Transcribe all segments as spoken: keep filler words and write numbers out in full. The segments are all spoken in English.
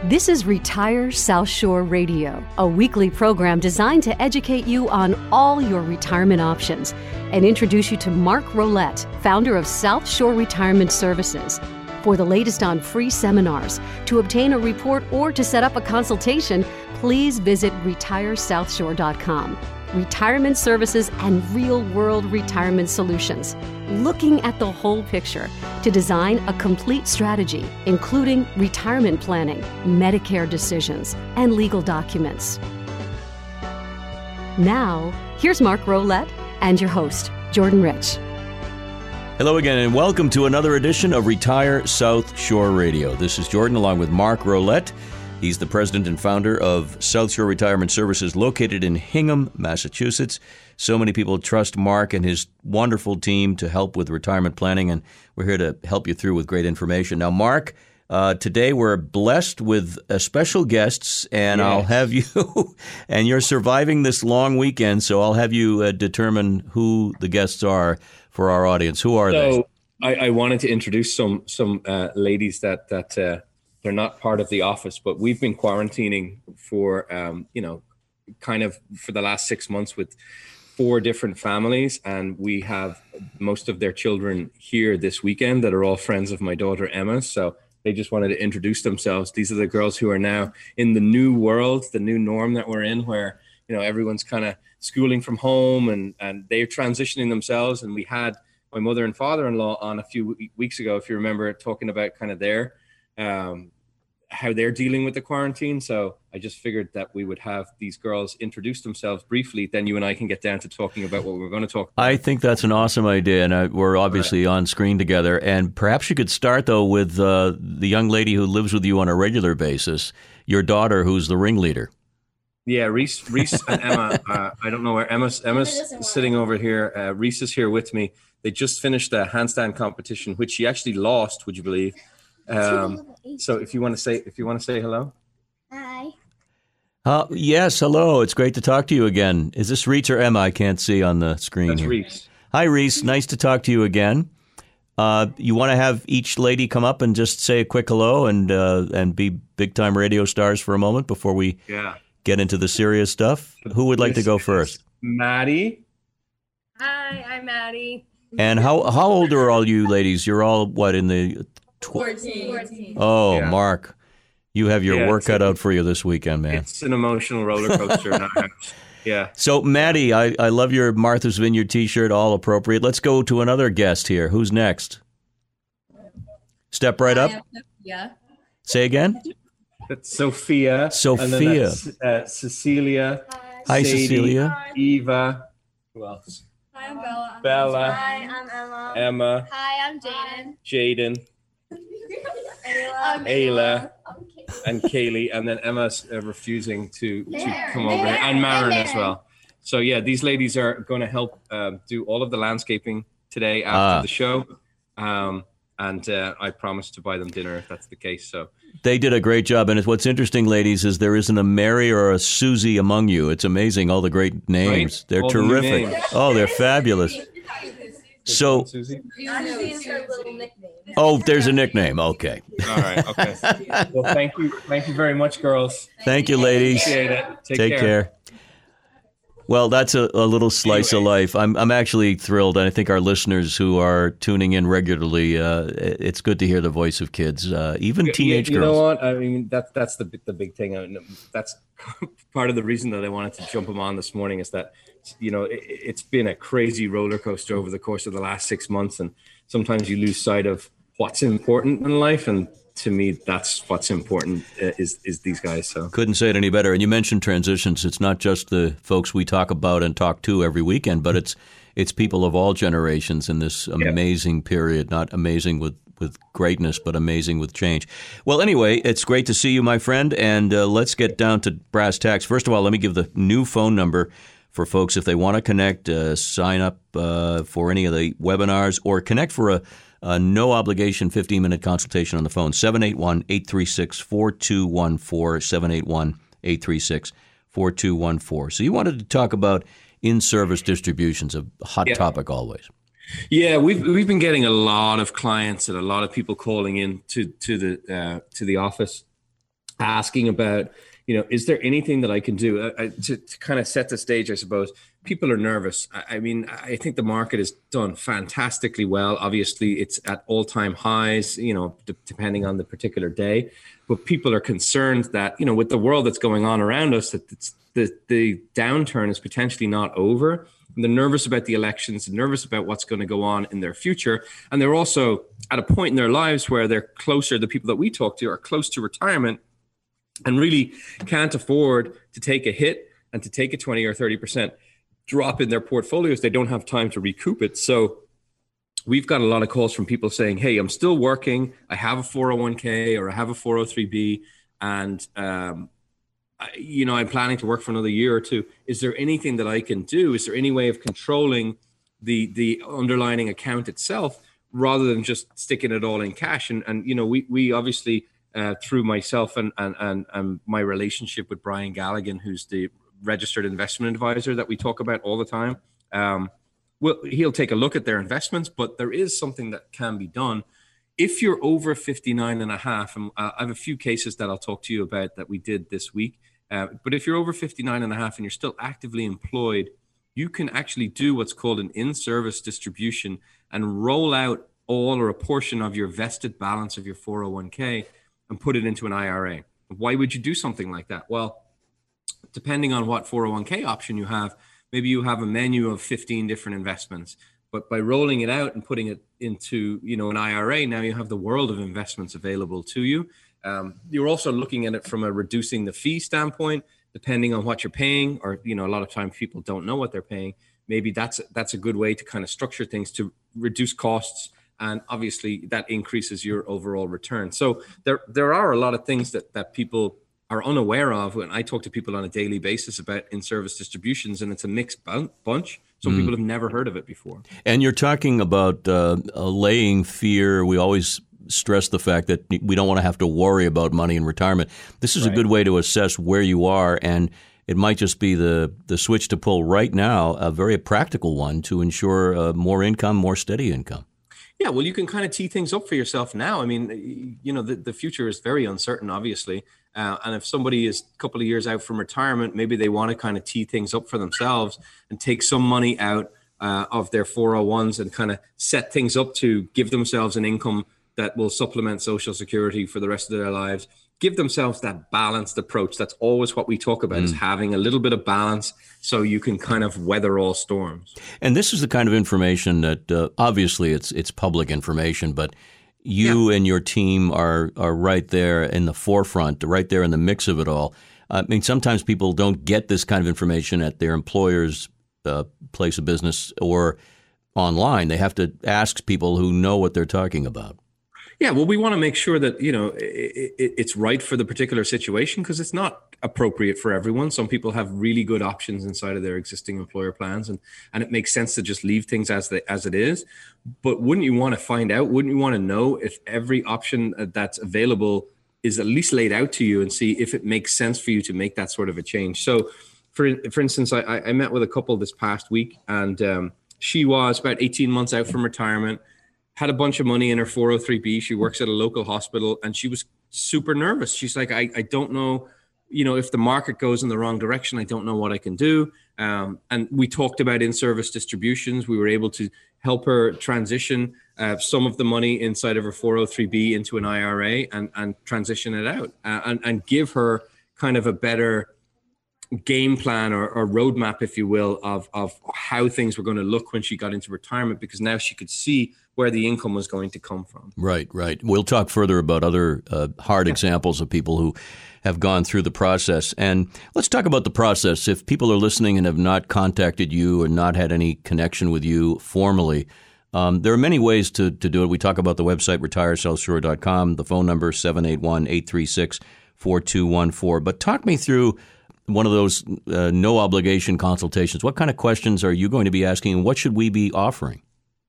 This is Retire South Shore Radio, a weekly program designed to educate you on all your retirement options and introduce you to Mark Rolette, founder of South Shore Retirement Services. For the latest on free seminars, to obtain a report, or to set up a consultation, please visit retire south shore dot com. Retirement services and real-world retirement solutions, looking at the whole picture to design a complete strategy, including retirement planning, Medicare decisions, and legal documents. Now, here's Mark Rolette and your host, Jordan Rich. Hello again, and welcome to another edition of Retire South Shore Radio. This is Jordan, along with Mark Rolette. He's the president and founder of South Shore Retirement Services, located in Hingham, Massachusetts. So many people trust Mark and his wonderful team to help with retirement planning, and we're here to help you through with great information. Now, Mark, uh, today we're blessed with uh, special guests, and yes. I'll have you, and you're surviving this long weekend, so I'll have you uh, determine who the guests are for our audience. Who are so, they? So I, I wanted to introduce some some uh, ladies that that. Uh, They're not part of the office, but we've been quarantining for, um, you know, kind of for the last six months with four different families. And we have most of their children here this weekend that are all friends of my daughter, Emma. So they just wanted to introduce themselves. These are the girls who are now in the new world, the new norm that we're in, where, you know, everyone's kind of schooling from home and, and they're transitioning themselves. And we had my mother and father-in-law on a few weeks ago, if you remember, talking about kind of their Um, how they're dealing with the quarantine. So I just figured that we would have these girls introduce themselves briefly. Then you and I can get down to talking about what we're going to talk about. I think that's an awesome idea. And I, we're obviously right on screen together. And perhaps you could start, though, with uh, the young lady who lives with you on a regular basis, your daughter, who's the ringleader. Yeah, Reese, Reese and Emma. Uh, I don't know where Emma's, Emma's sitting over here. Uh, Reese is here with me. They just finished a handstand competition, which she actually lost, would you believe? Um, so if you want to say, if you want to say hello. Hi. Uh, yes, hello. It's great to talk to you again. Is this Reese or Emma? I can't see on the screen. That's here. Reese. Hi, Reese. Nice to talk to you again. Uh, you want to have each lady come up and just say a quick hello and uh, and be big time radio stars for a moment before we yeah. get into the serious stuff. Who would like this to go first? Maddie. Hi, I'm Maddie. And how how old are all you ladies? You're all what in the fourteen. Oh, yeah. Mark, you have your yeah, work cut a, out for you this weekend, man. It's an emotional roller coaster. in our house. Yeah. So, Maddie, I, I love your Martha's Vineyard T-shirt, all appropriate. Let's go to another guest here. Who's next? Step right up. Yeah. Say again. That's Sophia. Sophia. And then that's, uh, Cecilia. Hi, Sadie, Cecilia. Eva. Who else? Hi, I'm Bella. Bella. Hi, I'm Emma. Emma. Hi, I'm Jaden. Jaden. Ayla. Ayla. And Kaylee. And then Emma's uh, refusing to, to come over here. And Marin as well. So, yeah, these ladies are going to help uh, do all of the landscaping today after Ah. the show. Um, and uh, I promised to buy them dinner if that's the case. So They did a great job. And what's interesting, ladies, is there isn't a Mary or a Susie among you. It's amazing, all the great names. Right. They're All the new terrific. names. Oh, they're fabulous. So, Susie? Susie's her little nickname. oh, there's a nickname. Okay. All right. Okay. Well, thank you. Thank you very much, girls. Thank you, ladies. Appreciate it. Take, Take care. Well, that's a, a little slice of life. I'm I'm actually thrilled, and I think our listeners who are tuning in regularly, uh, it's good to hear the voice of kids, uh, even You- teenage you, you girls. know what? I mean, that that's the the big thing. I mean, that's part of the reason that I wanted to jump them on this morning is that, you know, it, it's been a crazy roller coaster over the course of the last six months, and sometimes you lose sight of what's important in life. And to me, that's what's important uh, is is these guys. So Couldn't say it any better. And you mentioned transitions. It's not just the folks we talk about and talk to every weekend, but it's it's people of all generations in this amazing period. Not amazing with, with greatness, but amazing with change. Well, anyway, it's great to see you, my friend, and uh, let's get down to brass tacks. First of all, let me give the new phone number for folks if they want to connect, uh, sign up uh, for any of the webinars, or connect for a A no-obligation fifteen-minute consultation on the phone, seven eight one, eight three six, four two one four, seven eight one, eight three six, four two one four. So you wanted to talk about in-service distributions, a hot Yeah. topic always. Yeah, we've we've been getting a lot of clients and a lot of people calling in to to the uh, to the office, asking about, you know, is there anything that I can do uh, to, to kind of set the stage? I suppose people are nervous. I, I mean, I think the market has done fantastically well. Obviously, it's at all-time highs, you know, d- depending on the particular day. But people are concerned that, you know, with the world that's going on around us, that it's, the, the downturn is potentially not over. And they're nervous about the elections, nervous about what's going to go on in their future. And they're also at a point in their lives where they're closer, the people that we talk to are close to retirement and really can't afford to take a hit and to take a twenty or thirty percent drop in their portfolios. They don't have time to recoup it. So we've got a lot of calls from people saying, hey, I'm still working. I have a four oh one k or I have a four oh three b, and um, I, you know, I'm planning to work for another year or two. Is there anything that I can do? Is there any way of controlling the the underlying account itself rather than just sticking it all in cash? And, and you know, we we obviously, uh, through myself and, and, and, and my relationship with Brian Galligan, who's the registered investment advisor that we talk about all the time, um, well, he'll take a look at their investments, but there is something that can be done. If you're over fifty-nine and a half, and uh, I have a few cases that I'll talk to you about that we did this week, uh, but if you're over fifty-nine and a half and you're still actively employed, you can actually do what's called an in-service distribution and roll out all or a portion of your vested balance of your four oh one k and put it into an I R A. Why would you do something like that? Well, depending on what four oh one k option you have, maybe you have a menu of fifteen different investments, but by rolling it out and putting it into, you know, an I R A, now you have the world of investments available to you. Um, you're also looking at it from a reducing the fee standpoint, depending on what you're paying, or, you know, a lot of times people don't know what they're paying. Maybe that's, that's a good way to kind of structure things to reduce costs. And obviously that increases your overall return. So there, there are a lot of things that, that people are unaware of when I talk to people on a daily basis about in-service distributions, and it's a mixed bunch. Some mm. people have never heard of it before. And you're talking about uh, allaying fear. We always stress the fact that we don't want to have to worry about money in retirement. This is right. a good way to assess where you are, and it might just be the, the switch to pull right now, a very practical one to ensure uh, more income, more steady income. Yeah, well, you can kind of tee things up for yourself now. I mean, you know, the, the future is very uncertain, obviously. Uh, and if somebody is a couple of years out from retirement, maybe they want to kind of tee things up for themselves and take some money out uh, of their four oh ones and kind of set things up to give themselves an income that will supplement Social Security for the rest of their lives. Give themselves that balanced approach. That's always what we talk about, mm. is having a little bit of balance so you can kind of weather all storms. And this is the kind of information that uh, obviously it's it's public information, but you yeah. and your team are are right there in the forefront, right there in the mix of it all. I mean, sometimes people don't get this kind of information at their employer's uh, place of business or online. They have to ask people who know what they're talking about. Yeah, well, we want to make sure that, you know, it, it, it's right for the particular situation, because it's not appropriate for everyone. Some people have really good options inside of their existing employer plans, and, and it makes sense to just leave things as the, as it is. But wouldn't you want to find out, wouldn't you want to know if every option that's available is at least laid out to you and see if it makes sense for you to make that sort of a change? So, for for instance, I, I met with a couple this past week, and um, she was about eighteen months out from retirement, had a bunch of money in her four oh three b. She works at a local hospital, and she was super nervous. She's like, I, I don't know, you know, if the market goes in the wrong direction, I don't know what I can do. Um, and we talked about in-service distributions. We were able to help her transition uh, some of the money inside of her four oh three b into an I R A and, and transition it out uh, and, and give her kind of a better game plan or, or roadmap, if you will, of, of how things were going to look when she got into retirement, because now she could see where the income was going to come from. Right, right. We'll talk further about other uh, hard yeah. examples of people who have gone through the process. And let's talk about the process. If people are listening and have not contacted you or not had any connection with you formally, um, there are many ways to, to do it. We talk about the website, retire south shore dot com, the phone number, seven eight one, eight three six, four two one four. But talk me through one of those uh, no obligation consultations. What kind of questions are you going to be asking, and what should we be offering?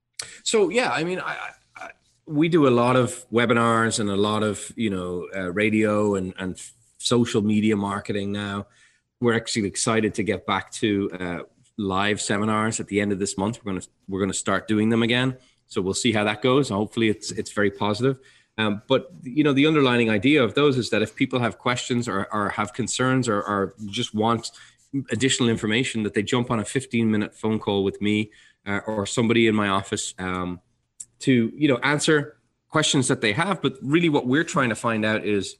So, yeah, I mean, I, I, we do a lot of webinars and a lot of, you know, uh, radio and, and social media marketing now. We're actually excited to get back to uh, live seminars at the end of this month. We're going to we're going to start doing them again. So we'll see how that goes. Hopefully it's it's very positive. Um, but, you know, the underlying idea of those is that if people have questions or, or have concerns or, or just want additional information, that they jump on a fifteen minute phone call with me uh, or somebody in my office um, to, you know, answer questions that they have. But really what we're trying to find out is,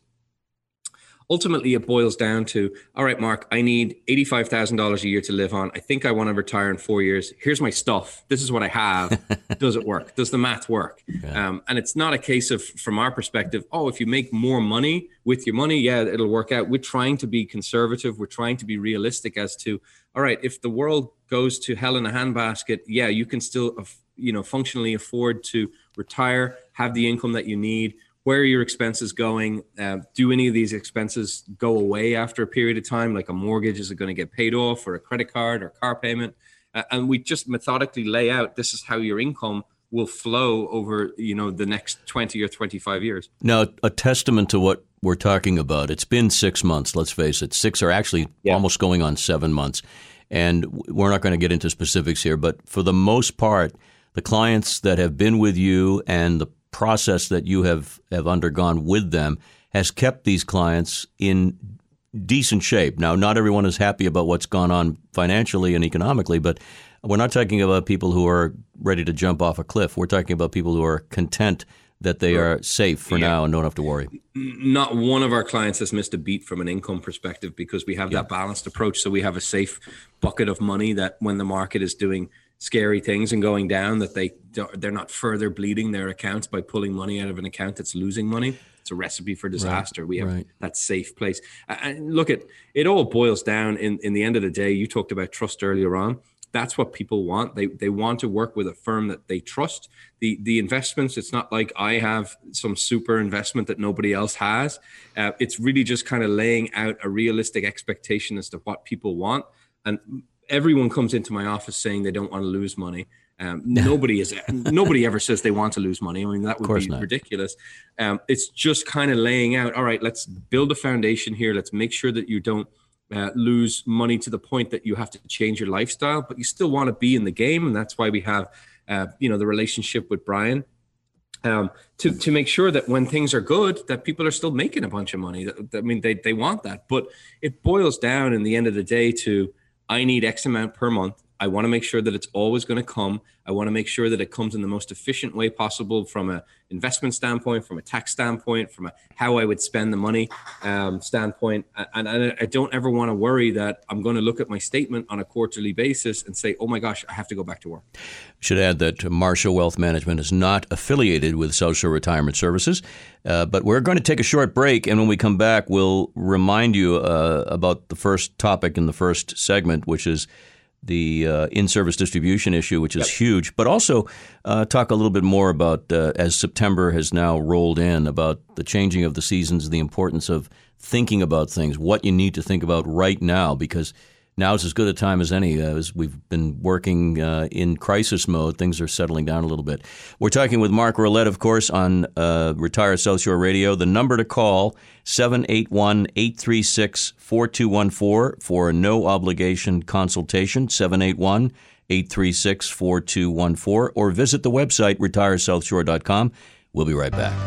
ultimately, it boils down to, all right, Mark, I need eighty-five thousand dollars a year to live on. I think I want to retire in four years. Here's my stuff. This is what I have. Does it work? Does the math work? Yeah. Um, and it's not a case of, from our perspective, oh, if you make more money with your money, yeah, it'll work out. We're trying to be conservative. We're trying to be realistic as to, all right, if the world goes to hell in a handbasket, yeah, you can still, you know, functionally afford to retire, have the income that you need. Where are your expenses going? Uh, do any of these expenses go away after a period of time, like a mortgage? Is it going to get paid off, or a credit card or car payment? Uh, and we just methodically lay out, this is how your income will flow over, you know, the next twenty or twenty-five years. Now, a testament to what we're talking about, it's been six months, let's face it. Six are actually yeah. almost going on seven months. And we're not going to get into specifics here, but for the most part, the clients that have been with you and the process that you have, have undergone with them has kept these clients in decent shape. Now, not everyone is happy about what's gone on financially and economically, but we're not talking about people who are ready to jump off a cliff. We're talking about people who are content that they are safe for yeah. now and don't have to worry. Not one of our clients has missed a beat from an income perspective, because we have yeah. that balanced approach. So we have a safe bucket of money that when the market is doing scary things and going down, that they they're not further bleeding their accounts by pulling money out of an account that's losing money. It's a recipe for disaster. Right, we have right. that safe place. And look, at it all boils down in in the end of the day. You talked about trust earlier on. That's what people want. They they want to work with a firm that they trust. The the investments, it's not like I have some super investment that nobody else has. Uh, it's really just kind of laying out a realistic expectation as to what people want. And everyone comes into my office saying they don't want to lose money. Um, nobody is. Nobody ever says they want to lose money. I mean, that would be not. ridiculous. Um, it's just kind of laying out, all right, let's build a foundation here. Let's make sure that you don't uh, lose money to the point that you have to change your lifestyle, but you still want to be in the game. And that's why we have, uh, you know, the relationship with Brian um, to, to make sure that when things are good, that people are still making a bunch of money. I mean, they, they want that, but it boils down in the end of the day to, I need X amount per month. I want to make sure that it's always going to come. I want to make sure that it comes in the most efficient way possible from an investment standpoint, from a tax standpoint, from a how I would spend the money um, standpoint. And, and I don't ever want to worry that I'm going to look at my statement on a quarterly basis and say, oh my gosh, I have to go back to work. Should add that Marshall Wealth Management is not affiliated with South Shore Retirement Services. Uh, but we're going to take a short break. And when we come back, we'll remind you uh, about the first topic in the first segment, which is the uh, in-service distribution issue, which is yep. huge, but also uh, talk a little bit more about, uh, as September has now rolled in, about the changing of the seasons, the importance of thinking about things, what you need to think about right now, because now is as good a time as any. Uh, as we've been working uh, in crisis mode, things are settling down a little bit. We're talking with Mark Rolette, of course, on uh, Retire South Shore Radio. The number to call, seven eight one, eight three six, four two one four for a no-obligation consultation, seven eight one, eight three six, four two one four, or visit the website, retire south shore dot com. We'll be right back.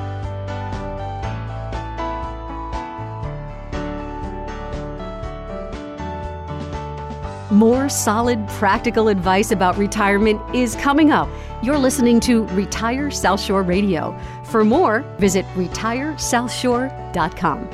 More solid, practical advice about retirement is coming up. You're listening to Retire South Shore Radio. For more, visit retire south shore dot com.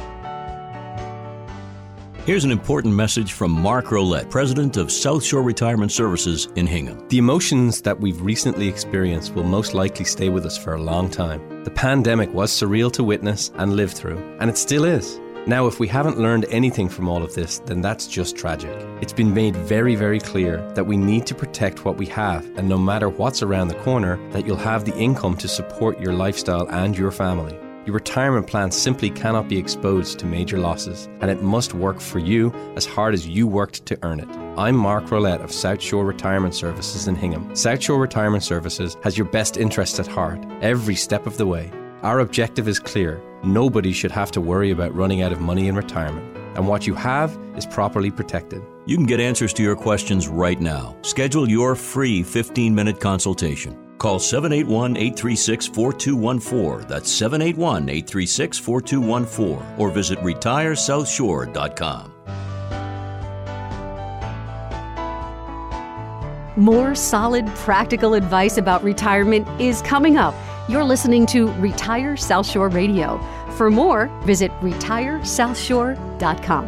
Here's an important message from Mark Rolette, president of South Shore Retirement Services in Hingham. The emotions that we've recently experienced will most likely stay with us for a long time. The pandemic was surreal to witness and live through, and it still is. Now, if we haven't learned anything from all of this, then that's just tragic. It's been made very, very clear that we need to protect what we have, and no matter what's around the corner, that you'll have the income to support your lifestyle and your family. Your retirement plan simply cannot be exposed to major losses, and it must work for you as hard as you worked to earn it. I'm Mark Rolette of South Shore Retirement Services in Hingham. South Shore Retirement Services has your best interests at heart every step of the way. Our objective is clear. Nobody should have to worry about running out of money in retirement, and what you have is properly protected. You can get answers to your questions right now. Schedule your free fifteen-minute consultation. Call seven eight one, eight three six, four two one four. That's seven eight one, eight three six, four two one four. Or visit retire south shore dot com. More solid, practical advice about retirement is coming up. You're listening to Retire South Shore Radio. For more, visit retire south shore dot com.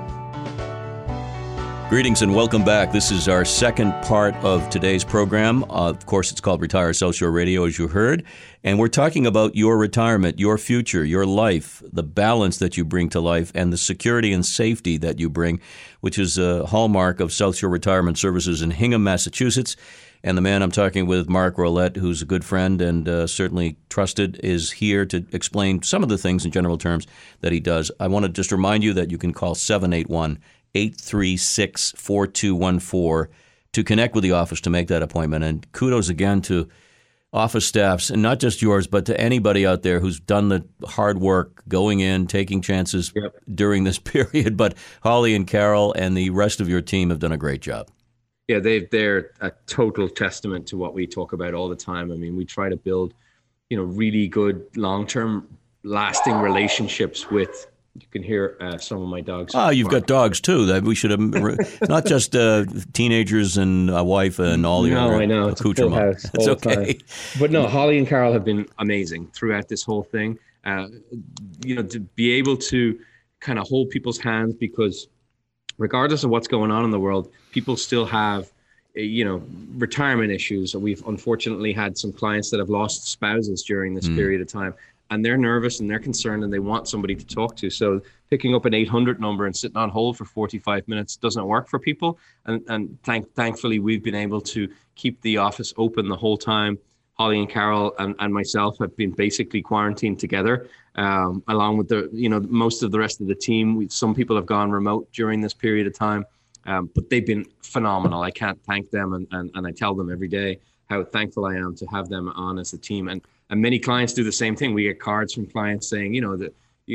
Greetings and welcome back. This is our second part of today's program. Uh, of course, it's called Retire South Shore Radio, as you heard. And we're talking about your retirement, your future, your life, the balance that you bring to life, and the security and safety that you bring, which is a hallmark of South Shore Retirement Services in Hingham, Massachusetts. And the man I'm talking with, Mark Rolette, who's a good friend and uh, certainly trusted, is here to explain some of the things in general terms that he does. I want to just remind you that you can call seven eight one, eight three six, four two one four to connect with the office to make that appointment. And kudos again to office staffs, and not just yours, but to anybody out there who's done the hard work going in, taking chances yep. during this period. But Holly and Carol and the rest of your team have done a great job. Yeah, they've, they're a total testament to what we talk about all the time. I mean, we try to build, you know, really good long-term lasting relationships with, you can hear uh, some of my dogs. Oh, you've got dogs too. That we should have, not just uh, teenagers and a wife and all your No, I know. It's a full house. It's okay. Time. But no, Holly and Carol have been amazing throughout this whole thing. Uh, you know, to be able to kind of hold people's hands, because regardless of what's going on in the world, people still have, you know, retirement issues. We've unfortunately had some clients that have lost spouses during this mm. period of time, and they're nervous and they're concerned and they want somebody to talk to. So picking up an eight hundred number and sitting on hold for forty-five minutes doesn't work for people. And, and thank, thankfully, we've been able to keep the office open the whole time. Holly and Carol and, and myself have been basically quarantined together, um, along with the, you know, most of the rest of the team. We, some people have gone remote during this period of time, um, but they've been phenomenal. I can't thank them. And, and, and I tell them every day how thankful I am to have them on as a team. And, and many clients do the same thing. We get cards from clients saying, you know, that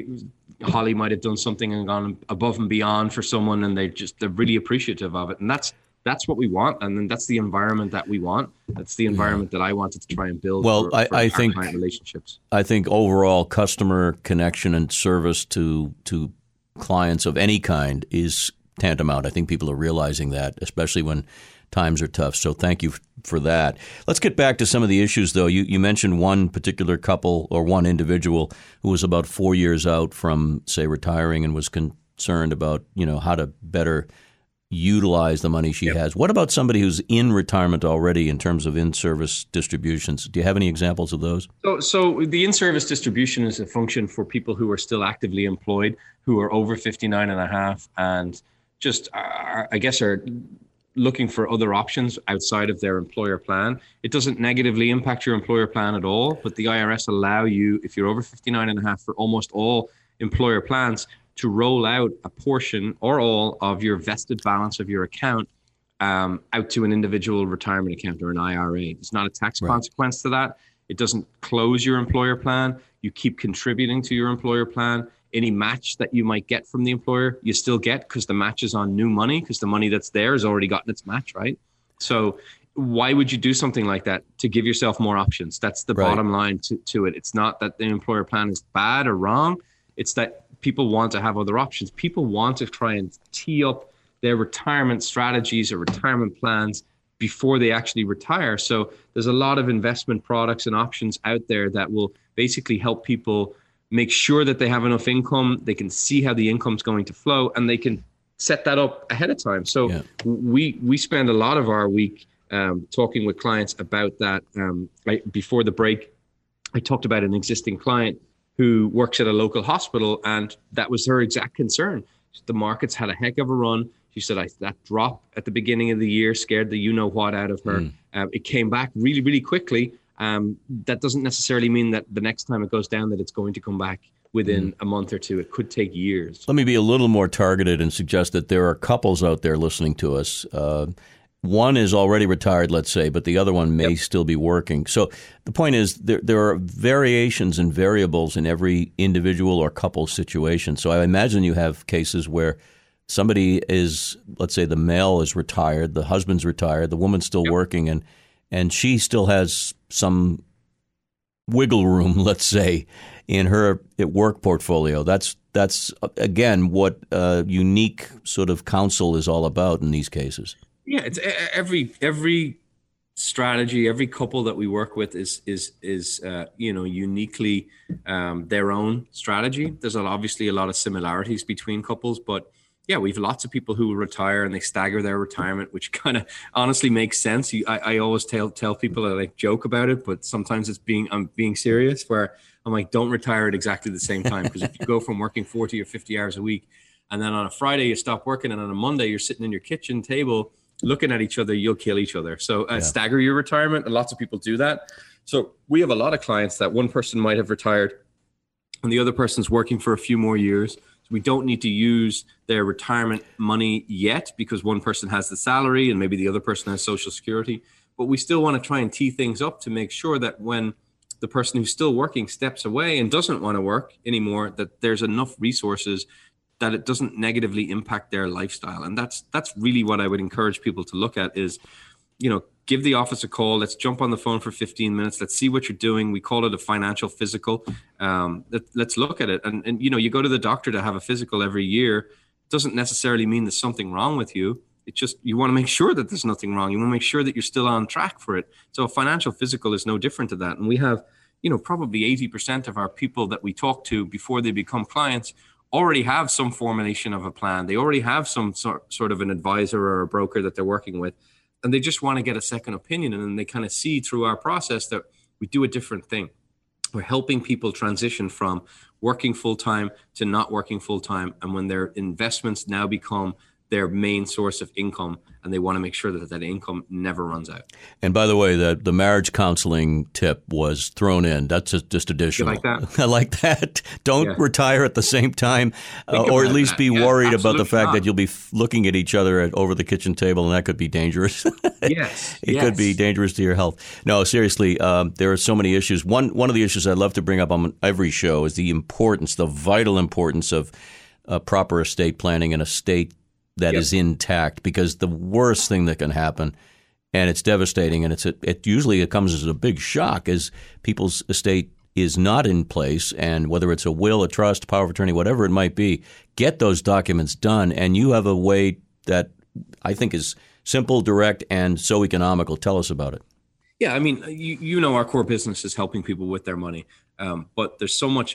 Holly might have done something and gone above and beyond for someone, and they just, they're really appreciative of it. And that's, That's what we want, and then that's the environment that we want. That's the environment yeah. that I wanted to try and build. Well, for, I, for I our think client relationships. I think overall customer connection and service to to clients of any kind is tantamount. I think people are realizing that, especially when times are tough. So thank you for that. Let's get back to some of the issues, though. You you mentioned one particular couple or one individual who was about four years out from, say, retiring and was concerned about, you know, how to better utilize the money she yep. has. What about somebody who's in retirement already in terms of in-service distributions? Do you have any examples of those? So, so the in-service distribution is a function for people who are still actively employed, who are over fifty-nine and a half, and just, are, I guess, are looking for other options outside of their employer plan. It doesn't negatively impact your employer plan at all, but the I R S allow you, if you're over fifty-nine and a half, for almost all employer plans, to roll out a portion or all of your vested balance of your account um, out to an individual retirement account or an I R A. It's not a tax right. consequence to that. It doesn't close your employer plan. You keep contributing to your employer plan. Any match that you might get from the employer, you still get, because the match is on new money, because the money that's there has already gotten its match, right? So why would you do something like that? To give yourself more options. That's the right. bottom line to, to it. It's not that the employer plan is bad or wrong. It's that people want to have other options. People want to try and tee up their retirement strategies or retirement plans before they actually retire. So there's a lot of investment products and options out there that will basically help people make sure that they have enough income. They can see how the income's going to flow, and they can set that up ahead of time. So yeah. we we spend a lot of our week um, talking with clients about that. Um, right before the break, I talked about an existing client who works at a local hospital, and that was her exact concern. The markets had a heck of a run. She said, I, that drop at the beginning of the year scared the you-know-what out of her. Mm. Um, it came back really, really quickly. Um, that doesn't necessarily mean that the next time it goes down that it's going to come back within mm. a month or two. It could take years. Let me be a little more targeted and suggest that there are couples out there listening to us. Uh, One is already retired, let's say, but the other one may yep. still be working. So the point is there there are variations and variables in every individual or couple situation. So I imagine you have cases where somebody is, let's say the male is retired, the husband's retired, the woman's still yep. working, and and she still has some wiggle room, let's say, in her work portfolio. That's that's again what uh, unique sort of counsel is all about in these cases. Yeah, it's every every strategy, every couple that we work with is is is uh, you know uniquely um, their own strategy. There's obviously a lot of similarities between couples, but yeah, we have lots of people who retire and they stagger their retirement, which kind of honestly makes sense. You, I, I always tell tell people that I like joke about it, but sometimes it's being I'm being serious. Where I'm like, don't retire at exactly the same time, because if you go from working forty or fifty hours a week, and then on a Friday you stop working, and on a Monday you're sitting in your kitchen table looking at each other, you'll kill each other. So uh, yeah. Stagger your retirement, and lots of people do that. So we have a lot of clients that one person might have retired, and the other person's working for a few more years. We don't need to use their retirement money yet because one person has the salary and maybe the other person has Social Security. But we still want to try and tee things up to make sure that when the person who's still working steps away and doesn't want to work anymore, that there's enough resources that it doesn't negatively impact their lifestyle. And that's that's really what I would encourage people to look at is, you know, give the office a call. Let's jump on the phone for fifteen minutes. Let's see what you're doing. We call it a financial physical. Um, let, let's look at it. And, and, you know, you go to the doctor to have a physical every year. It doesn't necessarily mean there's something wrong with you. It's just you want to make sure that there's nothing wrong. You want to make sure that you're still on track for it. So a financial physical is no different to that. And we have, you know, probably eighty percent of our people that we talk to before they become clients already have some formulation of a plan. They already have some sort, sort of an advisor or a broker that they're working with. And they just want to get a second opinion. And then they kind of see through our process that we do a different thing. We're helping people transition from working full-time to not working full-time. And when their investments now become their main source of income, and they want to make sure that that income never runs out. And by the way, the, the marriage counseling tip was thrown in. That's just, just additional. You like that? I like that. Don't yeah. retire at the same time, uh, or at least that. be yeah, worried about the fact not. that you'll be f- looking at each other at, over the kitchen table, and that could be dangerous. Yes. It yes. could be dangerous to your health. No, seriously, um, there are so many issues. One, one of the issues I'd love to bring up on every show is the importance, the vital importance of uh, proper estate planning and estate that yep. is intact, because the worst thing that can happen, and it's devastating, and it's a, it usually it comes as a big shock, is people's estate is not in place, and whether it's a will, a trust, power of attorney, whatever it might be, get those documents done, and you have a way that I think is simple, direct, and so economical. Tell us about it. Yeah, I mean, you, you know our core business is helping people with their money, um, but there's so much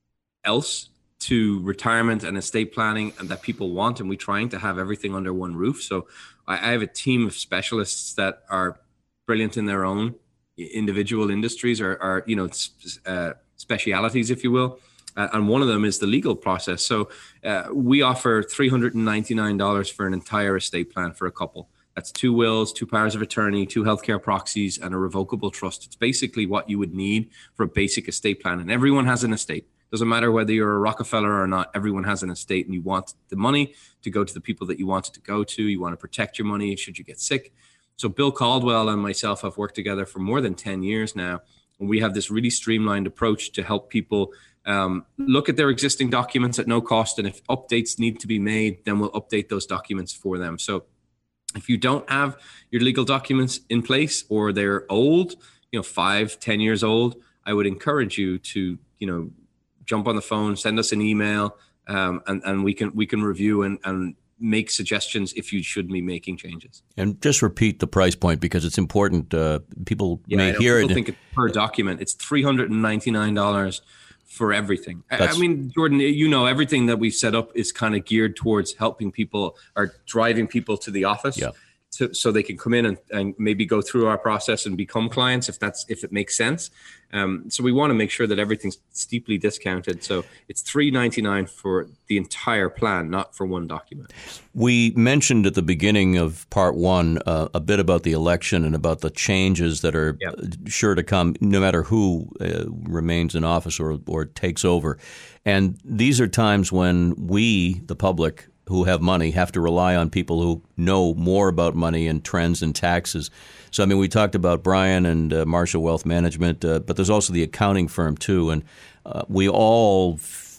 else to retirement and estate planning and that people want, and we're trying to have everything under one roof. So I, I have a team of specialists that are brilliant in their own individual industries or, or you know, uh, specialities, if you will. Uh, and one of them is the legal process. So uh, we offer three hundred ninety-nine dollars for an entire estate plan for a couple. That's two wills, two powers of attorney, two healthcare proxies, and a revocable trust. It's basically what you would need for a basic estate plan. And everyone has an estate. Doesn't matter whether you're a Rockefeller or not, everyone has an estate, and you want the money to go to the people that you want it to go to. You want to protect your money should you get sick. So Bill Caldwell and myself have worked together for more than ten years now. And we have this really streamlined approach to help people um, look at their existing documents at no cost. And if updates need to be made, then we'll update those documents for them. So if you don't have your legal documents in place, or they're old, you know, five, ten years old, I would encourage you to, you know, jump on the phone, send us an email, um, and, and we can we can review and, and make suggestions if you should be making changes. And just repeat the price point, because it's important. Uh, people yeah, may I hear people it. think it's per document. It's three hundred ninety-nine dollars for everything. That's, I mean, Jordan, you know, everything that we've set up is kind of geared towards helping people or driving people to the office. Yeah. To, so they can come in and, and maybe go through our process and become clients if that's if it makes sense. Um, so we want to make sure that everything's steeply discounted. So it's three hundred ninety-nine dollars for the entire plan, not for one document. We mentioned at the beginning of part one uh, a bit about the election and about the changes that are yep. sure to come, no matter who uh, remains in office or or takes over. And these are times when we, the public, who have money, have to rely on people who know more about money and trends and taxes. So, I mean, we talked about Brian and uh, Marshall Wealth Management, uh, but there's also the accounting firm, too. And uh, we all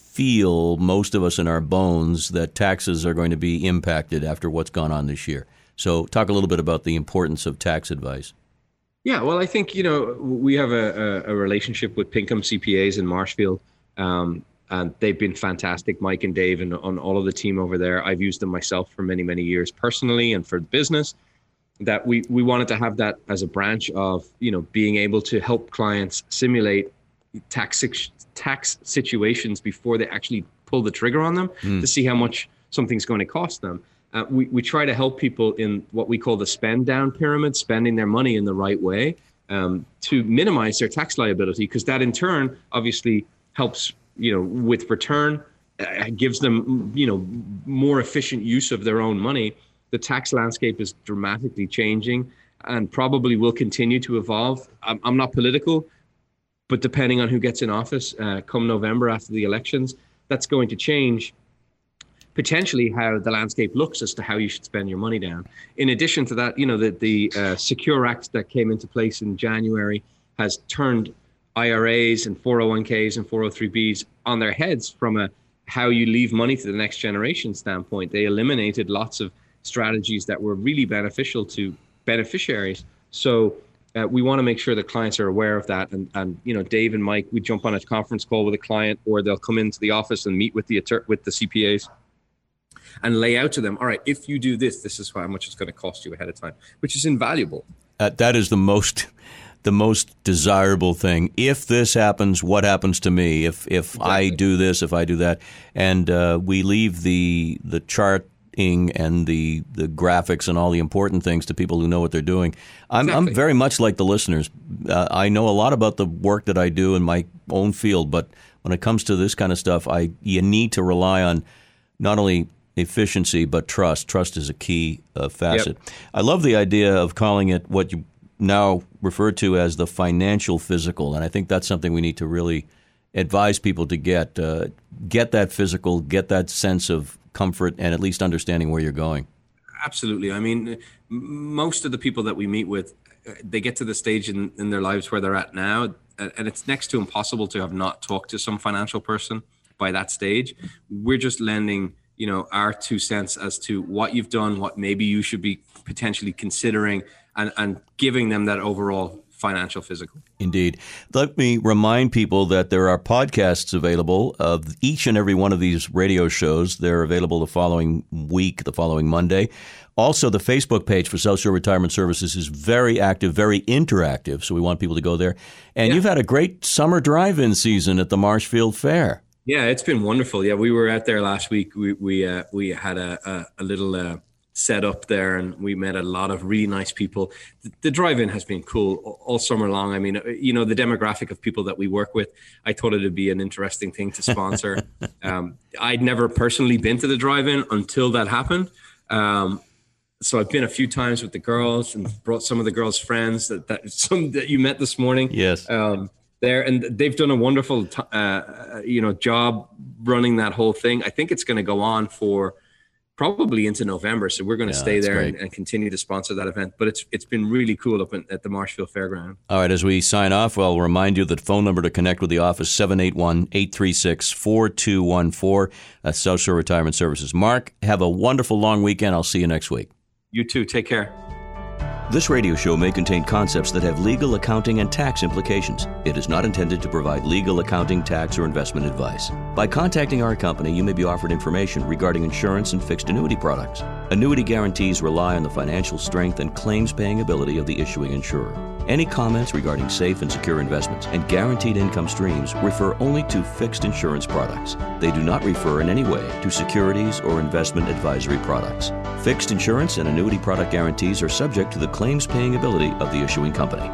feel, most of us in our bones, that taxes are going to be impacted after what's gone on this year. So talk a little bit about the importance of tax advice. Yeah, well, I think, you know, we have a, a, a relationship with Pinkham C P As in Marshfield, um, and they've been fantastic, Mike and Dave, and on all of the team over there. I've used them myself for many, many years personally and for business. That we, we wanted to have that as a branch of, you know, being able to help clients simulate tax tax situations before they actually pull the trigger on them mm. to see how much something's going to cost them. Uh, we, we try to help people in what we call the spend down pyramid, spending their money in the right way um, to minimize their tax liability, because that in turn obviously helps, you know, with return, uh, gives them, you know, more efficient use of their own money. The tax landscape is dramatically changing and probably will continue to evolve. I'm, I'm not political, but depending on who gets in office uh, come November after the elections, that's going to change potentially how the landscape looks as to how you should spend your money down. In addition to that, you know, the, the uh, Secure Act that came into place in January has turned I R As and four oh one Ks and four oh three Bs on their heads from a how you leave money to the next generation standpoint. They eliminated lots of strategies that were really beneficial to beneficiaries. So uh, we want to make sure that clients are aware of that. And, and you know, Dave and Mike, we jump on a conference call with a client, or they'll come into the office and meet with the with the C P As and lay out to them, all right, if you do this, this is how much it's going to cost you ahead of time, which is invaluable. Uh, that is the most the most desirable thing. If this happens, what happens to me? If if exactly. I do this, if I do that, and uh, we leave the the charting and the the graphics and all the important things to people who know what they're doing. I'm, exactly. I'm very much like the listeners. Uh, I know a lot about the work that I do in my own field, but when it comes to this kind of stuff, I you need to rely on not only efficiency, but trust. Trust is a key uh, facet. Yep. I love the idea of calling it what you now refer to as the financial physical, and I think that's something we need to really advise people to get. Uh, get that physical, get that sense of comfort, and at least understanding where you're going. Absolutely. I mean, most of the people that we meet with, they get to the stage in, in their lives where they're at now, and it's next to impossible to have not talked to some financial person by that stage. We're just lending, you know, our two cents as to what you've done, what maybe you should be potentially considering, and, and giving them that overall financial physical. Indeed. Let me remind people that there are podcasts available of each and every one of these radio shows. They're available the following week, the following Monday. Also, the Facebook page for South Shore Retirement Services is very active, very interactive, so we want people to go there. And yeah. You've had a great summer drive-in season at the Marshfield Fair. Yeah, it's been wonderful. Yeah, we were out there last week. We we uh, we had a a, a little uh, set up there, and we met a lot of really nice people. The, the drive-in has been cool all, all summer long. I mean, you know, the demographic of people that we work with, I thought it'd be an interesting thing to sponsor. um, I'd never personally been to the drive-in until that happened. Um, so I've been a few times with the girls and brought some of the girls' friends that, that some that you met this morning. Yes. Um, there, and they've done a wonderful, t- uh, you know, job running that whole thing. I think it's going to go on for probably into November, so we're going to yeah, stay there and, and continue to sponsor that event. But it's it's been really cool up in, at the Marshfield Fairground. All right, as we sign off, I'll remind you that phone number to connect with the office, seven eight one, eight three six, four two one four. That's South Shore Retirement Services. Mark, have a wonderful long weekend. I'll see you next week. You too. Take care. This radio show may contain concepts that have legal, accounting, and tax implications. It is not intended to provide legal, accounting, tax, or investment advice. By contacting our company, you may be offered information regarding insurance and fixed annuity products. Annuity guarantees rely on the financial strength and claims-paying ability of the issuing insurer. Any comments regarding safe and secure investments and guaranteed income streams refer only to fixed insurance products. They do not refer in any way to securities or investment advisory products. Fixed insurance and annuity product guarantees are subject to the claims-paying ability of the issuing company.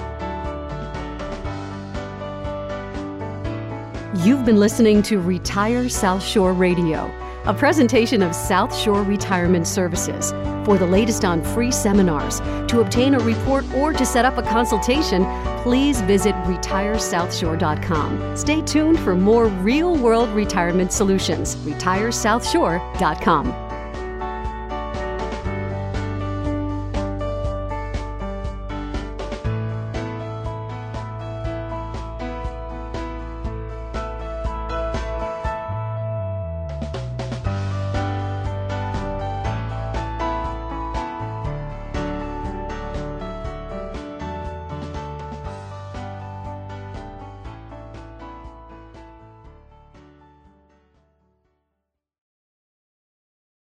You've been listening to Retire South Shore Radio, a presentation of South Shore Retirement Services. For the latest on free seminars, to obtain a report, or to set up a consultation, please visit retire south shore dot com. Stay tuned for more real-world retirement solutions. retire south shore dot com.